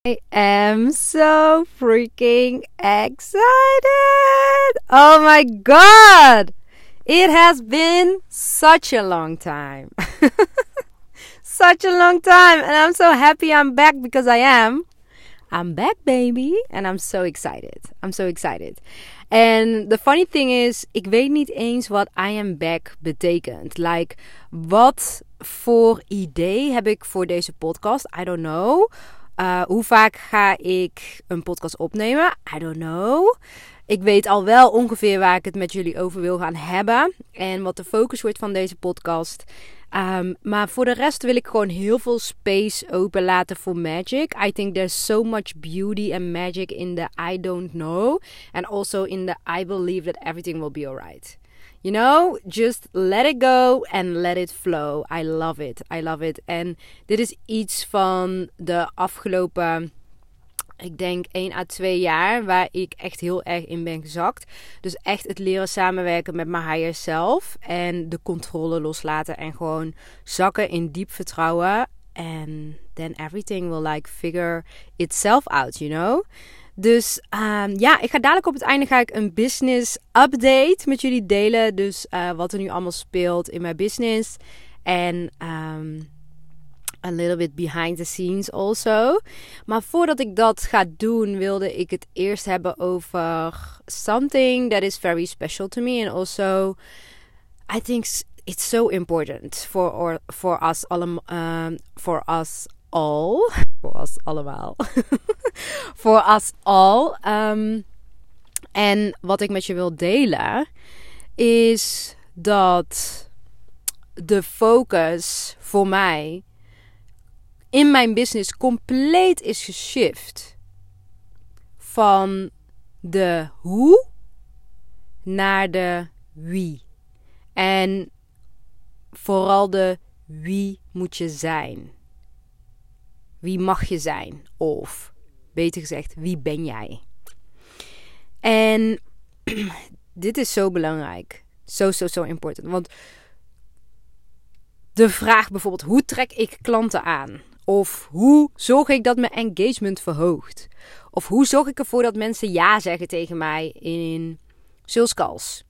I am so freaking excited! Oh my god! It has been such a long time. Such a long time. And I'm so happy I'm back because I am. I'm back, baby. And I'm so excited. I'm so excited. En the funny thing is, ik weet niet eens wat I am back betekent. Like, wat voor idee heb ik voor deze podcast? I don't know. Hoe vaak ga ik een podcast opnemen? I don't know. Ik weet al wel ongeveer waar ik het met jullie over wil gaan hebben. En wat de focus wordt van deze podcast. Maar voor de rest wil ik gewoon heel veel space openlaten voor magic. I think there's so much beauty and magic in the I don't know. And also in the I believe that everything will be alright. You know, just let it go and let it flow. I love it. I love it. En dit is iets van de afgelopen, ik denk 1 à 2 jaar, waar ik echt heel erg in ben gezakt. Dus echt het leren samenwerken met mijn higher self. En de controle loslaten en gewoon zakken in diep vertrouwen. And then everything will like figure itself out, you know. Dus ik ga dadelijk op het einde een business update met jullie delen. Dus wat er nu allemaal speelt in mijn business. En a little bit behind the scenes also. Maar voordat ik dat ga doen, wilde ik het eerst hebben over something that is very special to me. And also, I think it's so important for us allemaal. For us all. En wat ik met je wil delen is dat de focus voor mij in mijn business compleet is geshift van de hoe naar de wie. En vooral de wie moet je zijn. Wie mag je zijn? Of, beter gezegd, wie ben jij? En dit is zo belangrijk. Zo important. Want de vraag bijvoorbeeld, hoe trek ik klanten aan? Of hoe zorg ik dat mijn engagement verhoogt? Of hoe zorg ik ervoor dat mensen ja zeggen tegen mij in sales calls?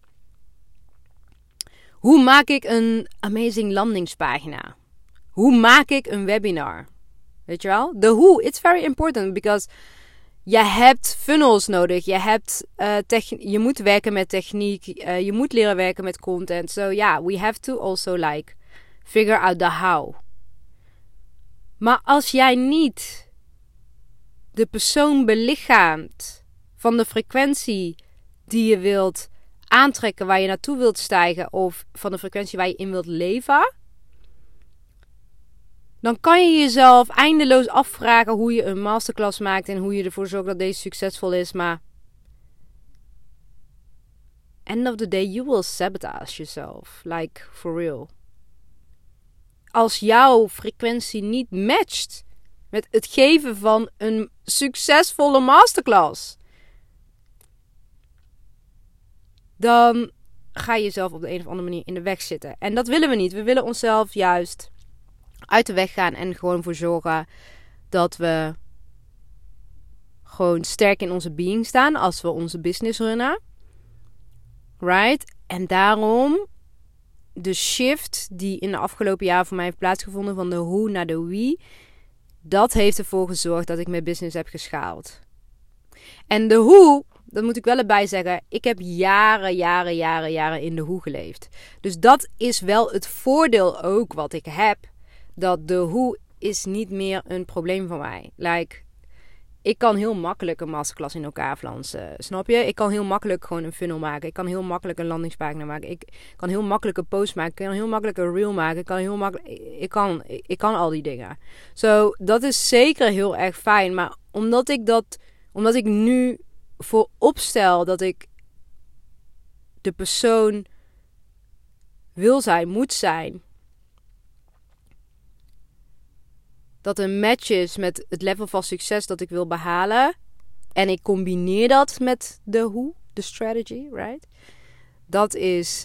Hoe maak ik een amazing landingspagina? Hoe maak ik een webinar? Weet je wel? De hoe, it's very important because je hebt funnels nodig. Je moet werken met techniek. Je moet leren werken met content. So yeah, we have to also like figure out the how. Maar als jij niet de persoon belichaamt van de frequentie die je wilt aantrekken, waar je naartoe wilt stijgen, of van de frequentie waar je in wilt leven, dan kan je jezelf eindeloos afvragen hoe je een masterclass maakt en hoe je ervoor zorgt dat deze succesvol is. Maar end of the day, you will sabotage yourself. Like, for real. Als jouw frequentie niet matcht met het geven van een succesvolle masterclass, dan ga je jezelf op de een of andere manier in de weg zitten. En dat willen we niet. We willen onszelf juist uit de weg gaan en gewoon voor zorgen dat we gewoon sterk in onze being staan als we onze business runnen. Right? En daarom de shift die in de afgelopen jaar voor mij heeft plaatsgevonden van de hoe naar de wie, dat heeft ervoor gezorgd dat ik mijn business heb geschaald. En de hoe, dat moet ik wel erbij zeggen, ik heb jaren in de hoe geleefd. Dus dat is wel het voordeel ook wat ik heb, dat de hoe is niet meer een probleem voor mij. Like, ik kan heel makkelijk een masterclass in elkaar flansen. Snap je? Ik kan heel makkelijk gewoon een funnel maken. Ik kan heel makkelijk een landingspagina maken. Ik kan heel makkelijk een post maken. Ik kan heel makkelijk een reel maken. Ik kan al die dingen. So, dat is zeker heel erg fijn. Maar omdat ik nu voorop stel dat ik de persoon wil zijn, moet zijn, dat een match is met het level van succes dat ik wil behalen. En ik combineer dat met de hoe, de strategy, right? Dat is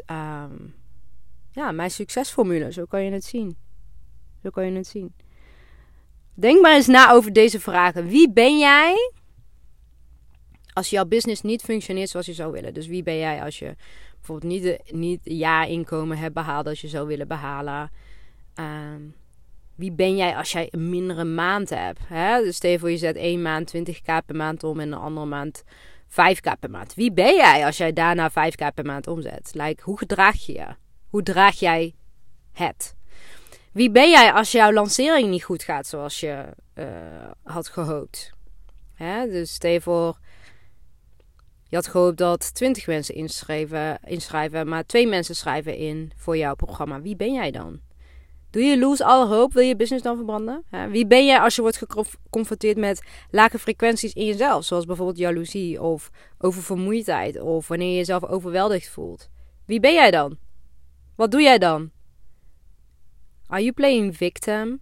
mijn succesformule. Zo kan je het zien. Denk maar eens na over deze vragen. Wie ben jij als jouw business niet functioneert zoals je zou willen? Dus wie ben jij als je bijvoorbeeld niet het jaarinkomen hebt behaald dat je zou willen behalen? Wie ben jij als jij een mindere maand hebt? Hè? Dus stel je voor je zet 1 maand 20k per maand om en de andere maand 5k per maand. Wie ben jij als jij daarna 5k per maand omzet? Hoe gedraag je je? Hoe draag jij het? Wie ben jij als jouw lancering niet goed gaat zoals je had gehoopt? Hè? Dus stel je voor, je had gehoopt dat 20 mensen inschrijven, maar 2 mensen schrijven in voor jouw programma. Wie ben jij dan? Doe je lose alle hoop? Wil je business dan verbranden? Wie ben jij als je wordt geconfronteerd met lage frequenties in jezelf? Zoals bijvoorbeeld jaloezie of oververmoeidheid of wanneer je jezelf overweldigd voelt. Wie ben jij dan? Wat doe jij dan? Are you playing victim?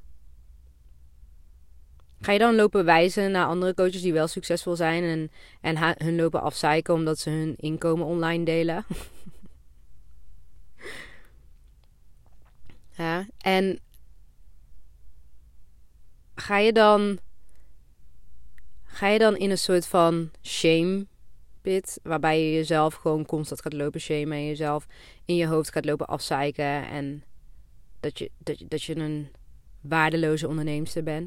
Ga je dan lopen wijzen naar andere coaches die wel succesvol zijn en hun lopen afzeiken omdat ze hun inkomen online delen? Ja, en ga je dan in een soort van shame pit, waarbij je jezelf gewoon constant gaat lopen shamen en jezelf in je hoofd gaat lopen afzeiken en dat je een waardeloze onderneemster bent?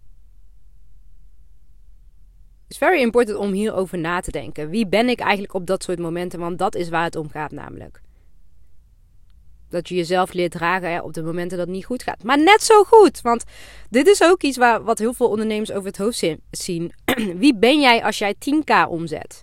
Het is very important om hierover na te denken. Wie ben ik eigenlijk op dat soort momenten? Want dat is waar het om gaat namelijk. Dat je jezelf leert dragen op de momenten dat het niet goed gaat. Maar net zo goed. Want dit is ook iets wat heel veel ondernemers over het hoofd zien. Wie ben jij als jij 10k omzet?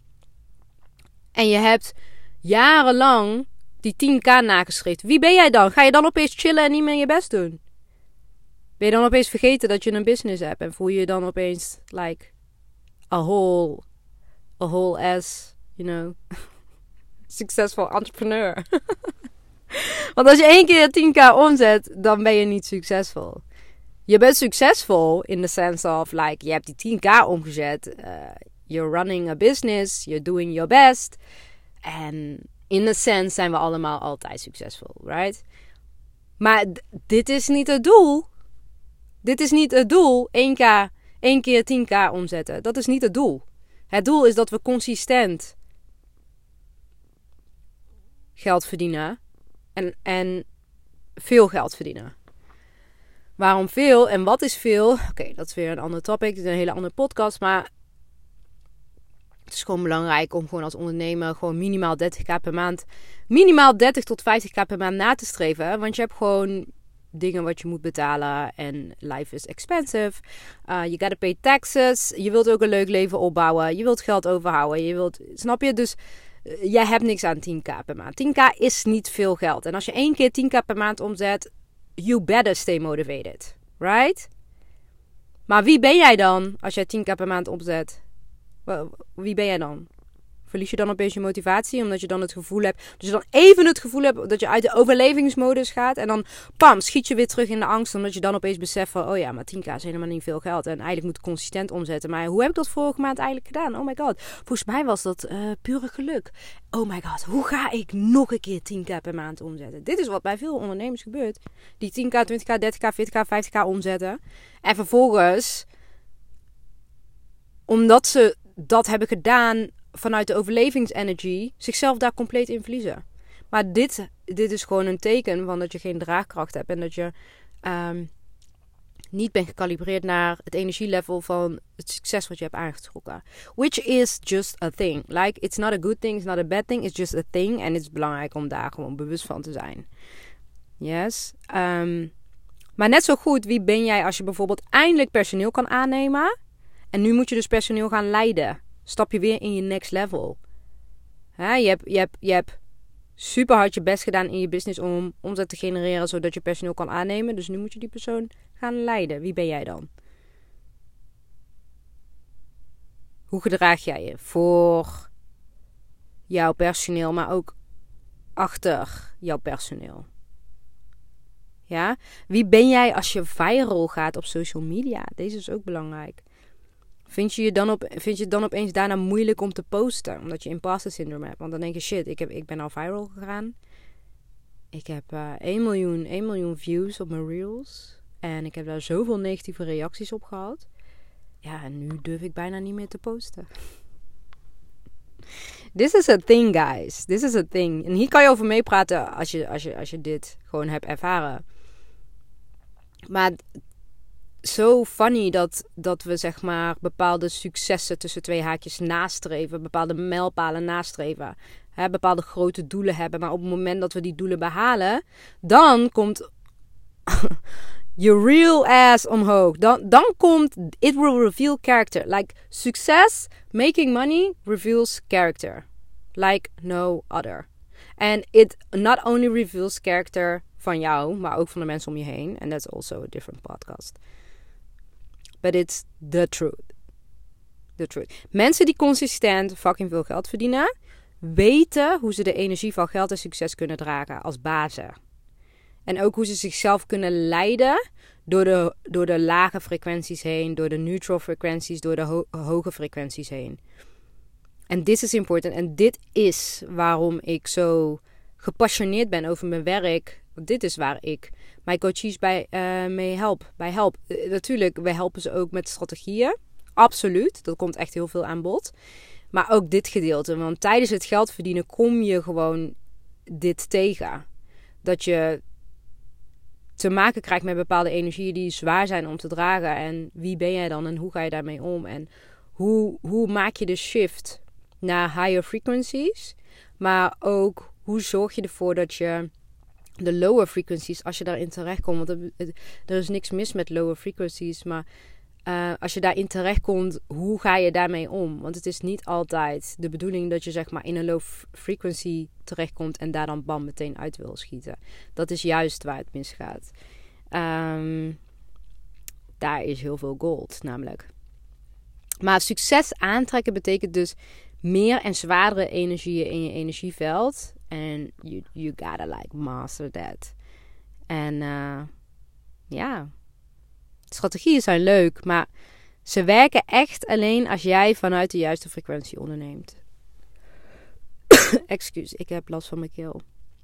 En je hebt jarenlang die 10k nagestreefd. Wie ben jij dan? Ga je dan opeens chillen en niet meer je best doen? Ben je dan opeens vergeten dat je een business hebt? En voel je je dan opeens like a whole ass, succesvol entrepreneur? Want als je 1 keer 10k omzet, dan ben je niet succesvol. Je bent succesvol in the sense of je hebt die 10k omgezet. You're running a business. You're doing your best. En in a sense zijn we allemaal altijd succesvol, right? Maar dit is niet het doel. Dit is niet het doel. 1 keer 10k omzetten. Dat is niet het doel. Het doel is dat we consistent geld verdienen. En veel geld verdienen. Waarom veel en wat is veel? Oké, dat is weer een ander topic. Het is een hele andere podcast. Maar het is gewoon belangrijk om gewoon als ondernemer gewoon minimaal 30k per maand. Minimaal 30 tot 50k per maand na te streven. Want je hebt gewoon dingen wat je moet betalen. En life is expensive. You gotta pay taxes. Je wilt ook een leuk leven opbouwen. Je wilt geld overhouden. Snap je? Dus jij hebt niks aan 10k per maand. 10k is niet veel geld. En als je 1 keer 10k per maand omzet, you better stay motivated. Right? Maar wie ben jij dan als jij 10k per maand omzet? Wie ben jij dan? Verlies je dan opeens je motivatie? Omdat je dan het gevoel hebt... Dus je dan even het gevoel hebt dat je uit de overlevingsmodus gaat. En dan, pam, schiet je weer terug in de angst. Omdat je dan opeens beseft van... Oh ja, maar 10k is helemaal niet veel geld. En eigenlijk moet ik consistent omzetten. Maar hoe heb ik dat vorige maand eigenlijk gedaan? Oh my god. Volgens mij was dat pure geluk. Oh my god. Hoe ga ik nog een keer 10k per maand omzetten? Dit is wat bij veel ondernemers gebeurt. Die 10k, 20k, 30k, 40k, 50k omzetten. En vervolgens... Omdat ze dat hebben gedaan... vanuit de overlevingsenergy zichzelf daar compleet in verliezen. Maar dit is gewoon een teken van dat je geen draagkracht hebt en dat je niet bent gecalibreerd naar het energielevel van het succes wat je hebt aangetrokken. Which is just a thing. Like, it's not a good thing, it's not a bad thing, it's just a thing. En het is belangrijk om daar gewoon bewust van te zijn. Yes. Maar net zo goed, wie ben jij als je bijvoorbeeld eindelijk personeel kan aannemen? En nu moet je dus personeel gaan leiden. Stap je weer in je next level. Je hebt super hard je best gedaan in je business om omzet te genereren zodat je personeel kan aannemen. Dus nu moet je die persoon gaan leiden. Wie ben jij dan? Hoe gedraag jij je voor jouw personeel, maar ook achter jouw personeel? Ja? Wie ben jij als je viral gaat op social media? Deze is ook belangrijk. Vind je het dan opeens daarna moeilijk om te posten? Omdat je imposter syndrome hebt. Want dan denk je, shit, ik ben al viral gegaan. Ik heb 1 miljoen views op mijn reels. En ik heb daar zoveel negatieve reacties op gehad. Ja, en nu durf ik bijna niet meer te posten. This is a thing, guys. This is a thing. En hier kan je over meepraten als je dit gewoon hebt ervaren. Maar zo funny dat we zeg maar bepaalde successen tussen twee haakjes nastreven. Bepaalde mijlpalen nastreven. Bepaalde grote doelen hebben. Maar op het moment dat we die doelen behalen, dan komt your real ass omhoog. Dan komt it will reveal character. Like success, making money reveals character. Like no other. And it not only reveals character van jou, maar ook van de mensen om je heen. And that's also a different podcast. But it's the truth. The truth. Mensen die consistent fucking veel geld verdienen, weten hoe ze de energie van geld en succes kunnen dragen als bazen. En ook hoe ze zichzelf kunnen leiden door de lage frequenties heen, door de neutral frequenties, door de hoge frequenties heen. En dit is important. En dit is waarom ik zo gepassioneerd ben over mijn werk. Dit is waar ik mijn coaches mee help. Natuurlijk, wij helpen ze ook met strategieën. Absoluut. Dat komt echt heel veel aan bod. Maar ook dit gedeelte. Want tijdens het geld verdienen kom je gewoon dit tegen. Dat je te maken krijgt met bepaalde energieën die zwaar zijn om te dragen. En wie ben jij dan en hoe ga je daarmee om? En hoe maak je de shift naar higher frequencies? Maar ook hoe zorg je ervoor dat je de lower frequencies, als je daarin terechtkomt, want er is niks mis met lower frequencies, maar als je daarin terechtkomt, hoe ga je daarmee om? Want het is niet altijd de bedoeling dat je zeg maar in een low frequency terechtkomt en daar dan bam meteen uit wil schieten. Dat is juist waar het misgaat. Daar is heel veel gold namelijk. Maar succes aantrekken betekent dus meer en zwaardere energieën in je energieveld. En you gotta like master that. En ja, strategieën zijn leuk, maar ze werken echt alleen als jij vanuit de juiste frequentie onderneemt. Excuus, ik heb last van mijn keel.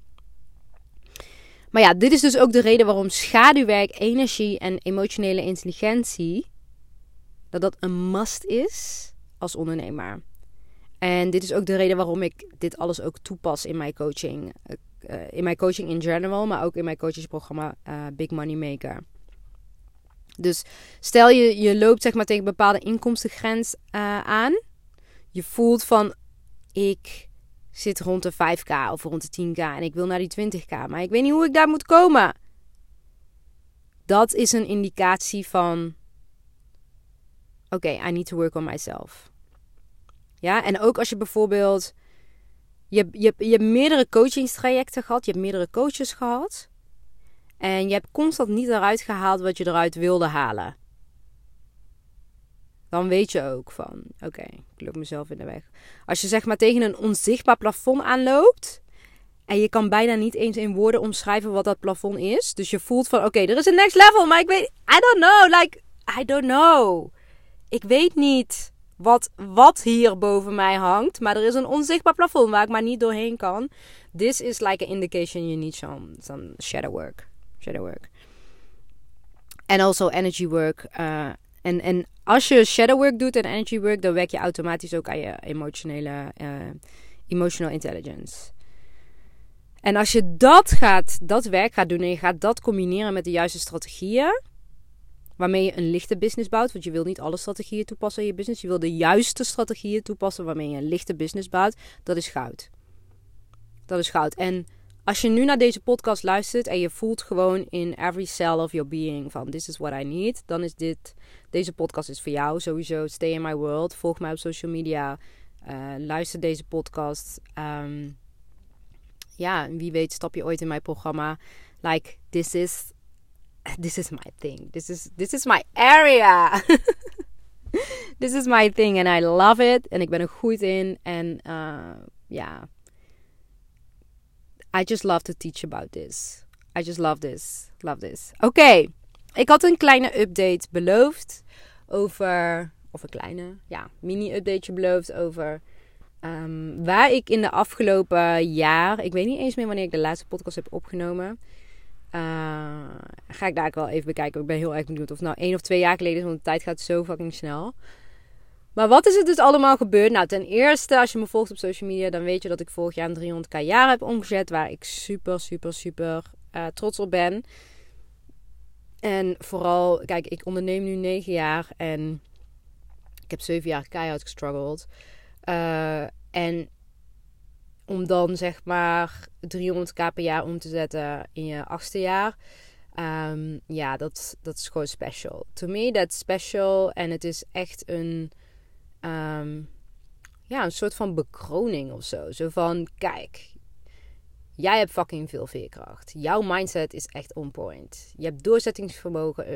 Maar ja, dit is dus ook de reden waarom schaduwwerk, energie en emotionele intelligentie, dat een must is als ondernemer. En dit is ook de reden waarom ik dit alles ook toepas in mijn coaching. In mijn coaching in general, maar ook in mijn coachingsprogramma Big Money Maker. Dus stel je loopt zeg maar tegen een bepaalde inkomstengrens aan. Je voelt van, ik zit rond de 5k of rond de 10k en ik wil naar die 20k. Maar ik weet niet hoe ik daar moet komen. Dat is een indicatie van, oké, I need to work on myself. Ja, en ook als je bijvoorbeeld, je hebt meerdere coachingstrajecten gehad, je hebt meerdere coaches gehad. En je hebt constant niet eruit gehaald wat je eruit wilde halen. Dan weet je ook van, oké, ik loop mezelf in de weg. Als je zeg maar tegen een onzichtbaar plafond aanloopt en je kan bijna niet eens in woorden omschrijven wat dat plafond is. Dus je voelt van, oké, er is een next level, maar ik weet, I don't know. Ik weet niet wat hier boven mij hangt, maar er is een onzichtbaar plafond waar ik maar niet doorheen kan. This is like an indication you need some shadow work. En also energy work. En als je shadow work doet en energy work, dan werk je automatisch ook aan je emotional intelligence. En als je dat werk gaat doen en je gaat dat combineren met de juiste strategieën, waarmee je een lichte business bouwt, want je wil niet alle strategieën toepassen in je business. Je wil de juiste strategieën toepassen waarmee je een lichte business bouwt. Dat is goud. Dat is goud. En als je nu naar deze podcast luistert en je voelt gewoon in every cell of your being van this is what I need, dan is deze podcast is voor jou. Sowieso stay in my world. Volg mij op social media. Luister deze podcast. Wie weet stap je ooit in mijn programma. Like, this is my thing. This is my area. This is my thing and I love it. En ik ben er goed in. En I just love to teach about this. I just love this. Oké. Ik had een kleine update beloofd over, of een kleine, mini-updateje beloofd over waar ik in de afgelopen jaar, ik weet niet eens meer wanneer ik de laatste podcast heb opgenomen, Ga ik daar wel even bekijken. Ik ben heel erg benieuwd of het nou 1 of 2 jaar geleden is. Want de tijd gaat zo fucking snel. Maar wat is er dus allemaal gebeurd? Nou, ten eerste, als je me volgt op social media, dan weet je dat ik vorig jaar een 300k jaar heb omgezet. Waar ik super, super, super trots op ben. En vooral, kijk, ik onderneem nu 9 jaar. En ik heb 7 jaar keihard gestruggeld. En om dan zeg maar 300k per jaar om te zetten in je 8e jaar. Dat is gewoon special. To me, that's special. En het is echt een soort van bekroning of zo. Zo van, kijk, jij hebt fucking veel veerkracht. Jouw mindset is echt on point. Je hebt doorzettingsvermogen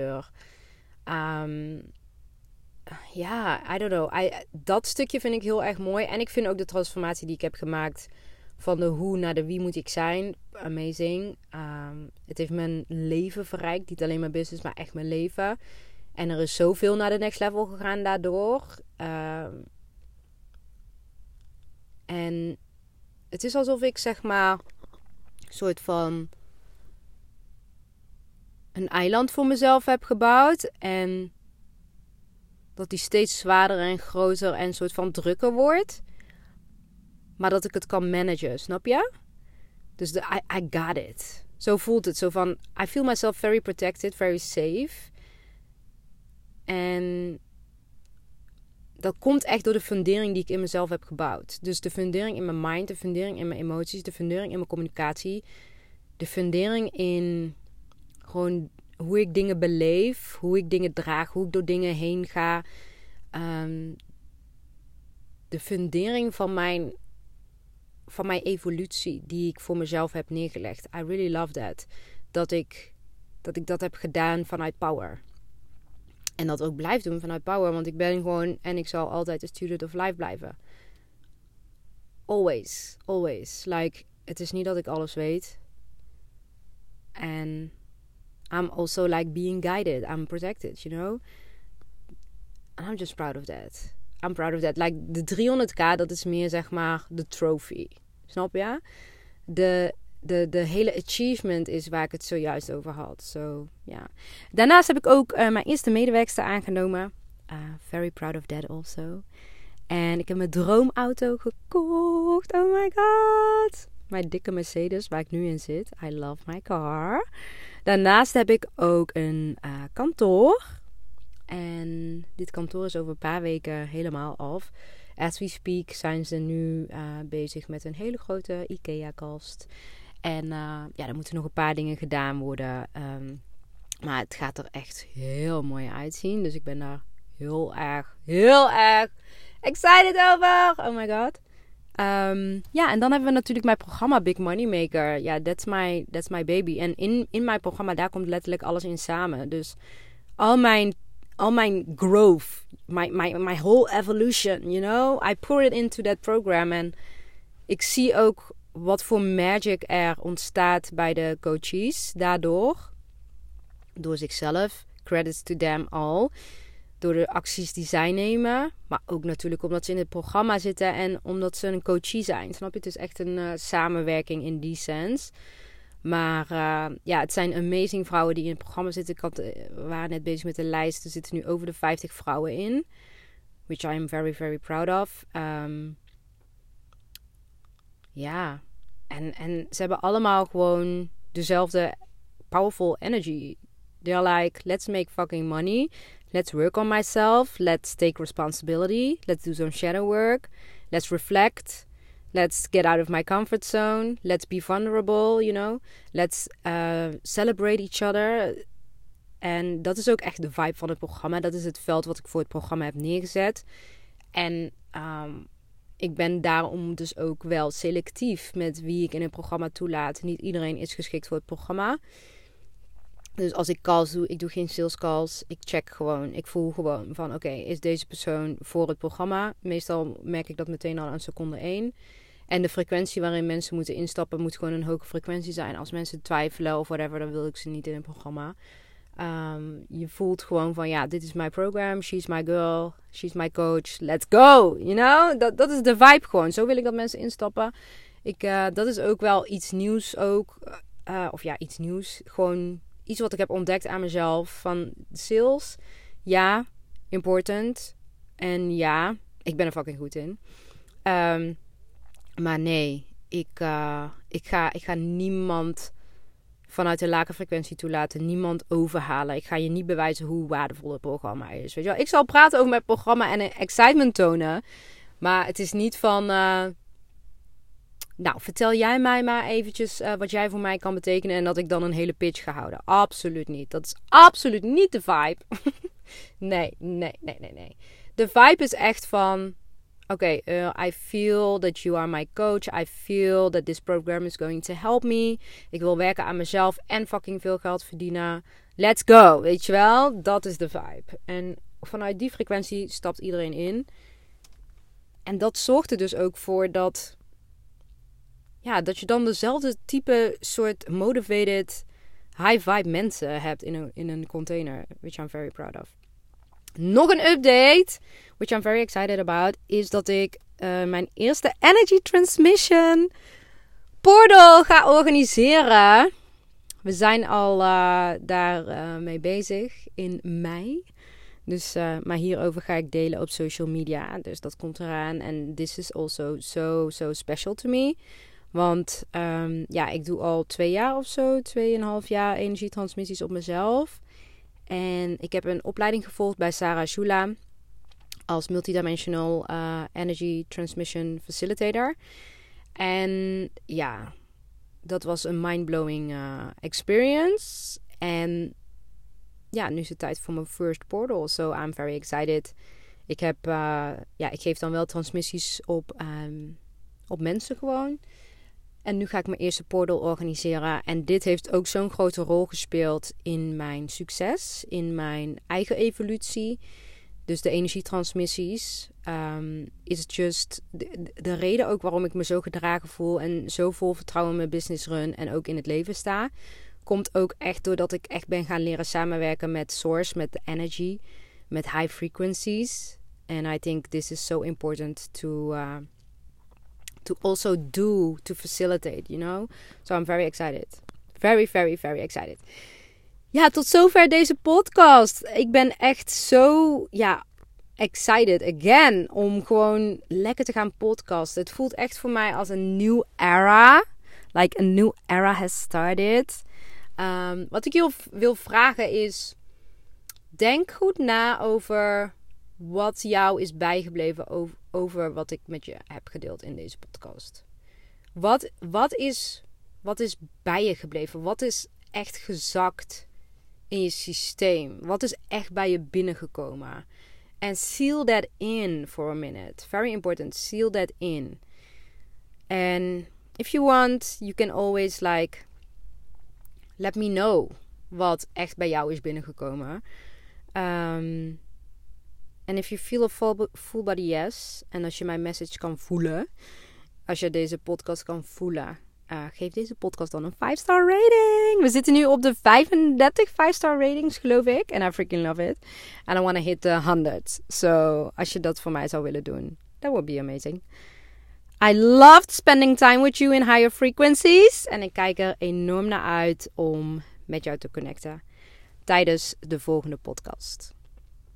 I don't know. Dat stukje vind ik heel erg mooi. En ik vind ook de transformatie die ik heb gemaakt van de hoe naar de wie moet ik zijn. Amazing. Het heeft mijn leven verrijkt. Niet alleen mijn business, maar echt mijn leven. En er is zoveel naar de next level gegaan daardoor. En het is alsof ik zeg maar een soort van een eiland voor mezelf heb gebouwd. En dat die steeds zwaarder en groter en een soort van drukker wordt. Maar dat ik het kan managen, snap je? Dus I got it. Zo voelt het. Zo van, I feel myself very protected, very safe. En dat komt echt door de fundering die ik in mezelf heb gebouwd. Dus de fundering in mijn mind, de fundering in mijn emoties, de fundering in mijn communicatie. De fundering in gewoon hoe ik dingen beleef, hoe ik dingen draag, hoe ik door dingen heen ga. De fundering van mijn evolutie die ik voor mezelf heb neergelegd. I really love that. Dat ik dat heb gedaan vanuit power. En dat ook blijf doen vanuit power. Want ik ben gewoon en ik zal altijd een student of life blijven. Always. Always. Like, het is niet dat ik alles weet. En I'm also like being guided. I'm protected, you know. And I'm just proud of that. I'm proud of that. Like, de 300k, dat is meer zeg maar de trophy. Snap je? De hele achievement is waar ik het zojuist over had. So, yeah. Daarnaast heb ik ook mijn eerste medewerkster aangenomen. Very proud of that also. En ik heb mijn droomauto gekocht. Oh my god. Mijn dikke Mercedes waar ik nu in zit. I love my car. Daarnaast heb ik ook een kantoor. En dit kantoor is over een paar weken helemaal af. As we speak zijn ze nu bezig met een hele grote IKEA-kast. En er moeten nog een paar dingen gedaan worden. Maar het gaat er echt heel mooi uitzien. Dus ik ben daar heel erg excited over. Oh my god. En dan hebben we natuurlijk mijn programma Big Money Maker. Ja, that's my baby. En in mijn programma, daar komt letterlijk alles in samen. Dus al mijn growth, my whole evolution, you know. I pour it into that program. En ik zie ook wat voor magic er ontstaat bij de coaches daardoor. Door zichzelf. Credits to them all. Door de acties die zij nemen. Maar ook natuurlijk omdat ze in het programma zitten. En omdat ze een coachie zijn. Snap je? Het is echt een samenwerking in die sense. Maar het zijn amazing vrouwen die in het programma zitten. We waren net bezig met de lijst. Er zitten nu over de 50 vrouwen in. Which I am very, very proud of. En ze hebben allemaal gewoon dezelfde powerful energy. They're like, let's make fucking money. Let's work on myself. Let's take responsibility. Let's do some shadow work. Let's reflect. Let's get out of my comfort zone. Let's be vulnerable, you know. Let's celebrate each other. En dat is ook echt de vibe van het programma. Dat is het veld wat ik voor het programma heb neergezet. En ik ben daarom dus ook wel selectief met wie ik in het programma toelaat. Niet iedereen is geschikt voor het programma. Dus als ik calls doe, ik doe geen sales calls. Ik check gewoon. Ik voel gewoon van oké, is deze persoon voor het programma? Meestal merk ik dat meteen al aan seconde 1. En de frequentie waarin mensen moeten instappen moet gewoon een hoge frequentie zijn. Als mensen twijfelen of whatever, dan wil ik ze niet in het programma. Je voelt gewoon van ja, dit is mijn program. She's my girl. She's my coach. Let's go. You know? Dat is de vibe gewoon. Zo wil ik dat mensen instappen. Dat is ook wel iets nieuws ook. of ja, iets nieuws. Gewoon iets wat ik heb ontdekt aan mezelf. Van sales, ja, important. En ja, ik ben er fucking goed in. Maar nee, ik ga niemand vanuit de lage frequentie toelaten. Niemand overhalen. Ik ga je niet bewijzen hoe waardevol het programma is. Weet je wel? Ik zal praten over mijn programma en excitement tonen. Maar het is niet van... nou, vertel jij mij maar eventjes wat jij voor mij kan betekenen. En dat ik dan een hele pitch ga houden. Absoluut niet. Dat is absoluut niet de vibe. Nee. De vibe is echt van... Oké, I feel that you are my coach. I feel that this program is going to help me. Ik wil werken aan mezelf en fucking veel geld verdienen. Let's go, weet je wel? Dat is de vibe. En vanuit die frequentie stapt iedereen in. En dat zorgt er dus ook voor dat... Ja, dat je dan dezelfde type soort motivated high vibe mensen hebt in een container. Which I'm very proud of. Nog een update, which I'm very excited about, is dat ik mijn eerste Energy Transmission portal ga organiseren. We zijn al daar mee bezig in mei. Dus, maar hierover ga ik delen op social media. Dus dat komt eraan. En this is also so special to me. Want ja, ik doe al 2 jaar of zo, 2,5 jaar energietransmissies op mezelf. En ik heb een opleiding gevolgd bij Sarah Shula als multidimensional energy transmission facilitator. En ja, dat was een mindblowing experience. En ja, nu is het tijd voor mijn first portal. So I'm very excited. Ik geef dan wel transmissies op mensen gewoon. En nu ga ik mijn eerste portal organiseren. En dit heeft ook zo'n grote rol gespeeld in mijn succes. In mijn eigen evolutie. Dus de energietransmissies. Is just de reden ook waarom ik me zo gedragen voel. En zo vol vertrouwen in mijn business run. En ook in het leven sta. Komt ook echt doordat ik echt ben gaan leren samenwerken met Source. Met de energy. Met high frequencies. And I think this is so important to also do, to facilitate, you know. So I'm very excited. Very, very, very excited. Ja, tot zover deze podcast. Ik ben echt zo, excited again om gewoon lekker te gaan podcasten. Het voelt echt voor mij als een new era. Like a new era has started. Wat ik je wil vragen is... Denk goed na over wat jou is bijgebleven over wat ik met je heb gedeeld in deze podcast. Wat is bij je gebleven? Wat is echt gezakt in je systeem? Wat is echt bij je binnengekomen? En seal that in for a minute. Very important. Seal that in. And if you want, you can always let me know wat echt bij jou is binnengekomen. And if you feel a full body yes. En als je mijn message kan voelen. Als je deze podcast kan voelen. Geef deze podcast dan een 5-star rating. We zitten nu op de 35 5-star ratings, geloof ik. And I freaking love it. And I want to hit the 100. So, als je dat voor mij zou willen doen. That would be amazing. I loved spending time with you in higher frequencies. En ik kijk er enorm naar uit om met jou te connecten. Tijdens de volgende podcast.